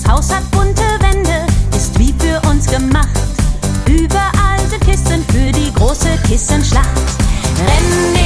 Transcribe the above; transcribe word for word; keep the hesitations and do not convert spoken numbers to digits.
Das Haus hat bunte Wände, ist wie für uns gemacht. Überall sind Kisten für die große Kissenschlacht. Rennen